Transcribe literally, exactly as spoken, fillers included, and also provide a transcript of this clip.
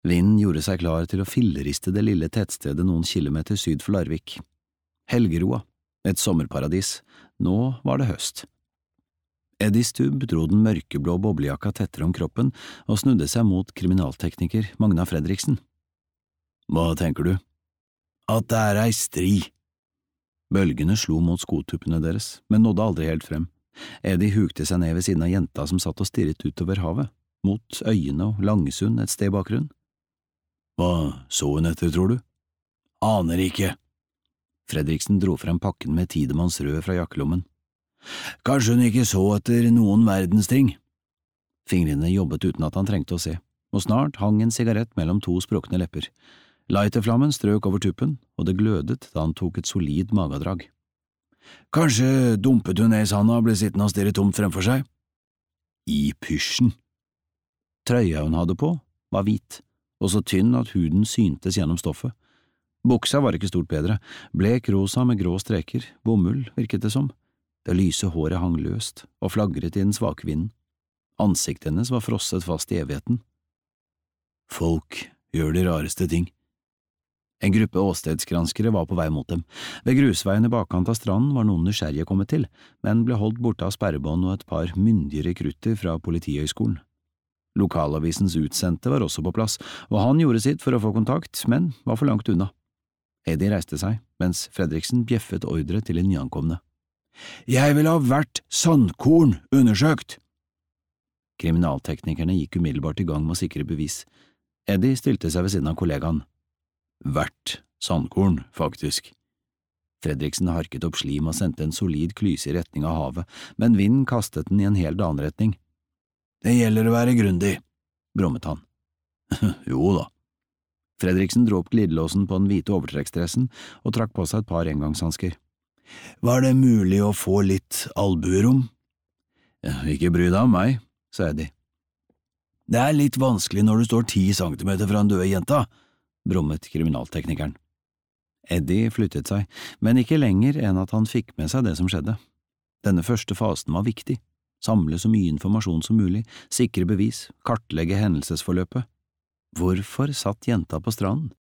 Vinden gjorde seg klar til å filleriste det lille tettstedet noen kilometer syd for Larvik. Helgeroa, et sommerparadis, nå var det høst. Eddie Stubb dro den mørkeblå boblejakka tettere om kroppen og snudde seg mot kriminaltekniker Magna Fredriksen. Hva tenker du? At det er ei stri. Bølgene slo mot skotuppene deres, men nådde aldri helt frem. Eddie hukte seg ned ved siden av jenta som satt og stirret utover havet, mot øyene og Langesund et sted bakgrunn. Hva så hun etter, tror du? Aner ikke. Fredriksen dro frem pakken med Tidemanns rød fra jakkelommen. Kanskje hun ikke så etter noen verdens ting. Fingrene jobbet uten at han trengte å se, og snart hang en sigarett mellom to sprukne lepper. Lighterflammen strøk over tuppen, og det glødet da han tok et solid magedrag. Kanskje dumpet hun ned i sanda og ble sittende og stirre tomt fremfor seg? I pysjen. Trøya hun hadde på, var hvit, og så tynn at huden syntes gjennom stoffet. Buksa var ikke stort bedre, blek rosa med grå streker, bomull virket det som. Det lyse håret hang løst og flagret i den svake vinden. Ansiktet hennes var frosset fast i evigheten. Folk gjør de rareste ting. En gruppe åstedsgranskere var på vei mot dem. Ved grusveien i bakkant av stranden var noen nysgjerrige kommet til, men ble holdt borte av sperrebånd og et par myndige rekrutter fra Politihøgskolen. Lokalavisens utsendte var også på plass, og han gjorde sitt for å få kontakt, men var for langt unna. Eddie reiste seg, mens Fredriksen bjeffet ordre til de nyankomne. Jeg vil ha hvert sandkorn undersøkt! Kriminalteknikerne gikk umiddelbart i gang med å sikre bevis. Eddie stilte seg ved siden av kollegaen. Hvert sandkorn, faktisk. Fredriksen harket opp slim og sendte en solid klyse i retning av havet, men vinden kastet den i en helt annen retning. Det gjelder å være grundig, brummet han. Jo da. Fredriksen dro opp glidelåsen på den hvite overtrekksdressen og trakk på seg et par engangshansker. Var det mulig å få litt albuerom? Ikke bry deg om meg, sa Eddie. Det er litt vanskelig når du står ti centimeter fra den døde jenta, brummet kriminalteknikeren. Eddie flyttet seg, men ikke lenger enn at han fikk med seg det som skjedde. Denne første fasen var viktig. Samle så mye informasjon som mulig, sikre bevis, kartlegge hendelsesforløpet. Hvorfor satt jenta på stranden?